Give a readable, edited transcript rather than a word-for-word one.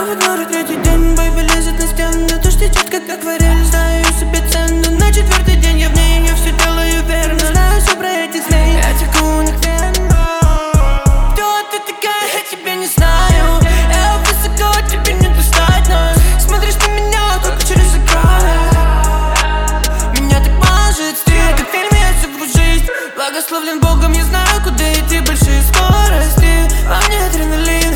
в игнору третий день, бэйби лезет на стену. Дождь течет, как акварель, знаю себе цену. На четвертый день я в ней, я все делаю верно. Знаю все про этих змей, я теку у них вену. Кто ты такая, я тебя не знаю. Я высоко, тебе не достать, но смотришь на меня только через экран. Меня так мажет стиль, как в фильме я всю жизнь. Благословлен Богом, я знаю, куда идти, большие скорости. Во мне адреналин.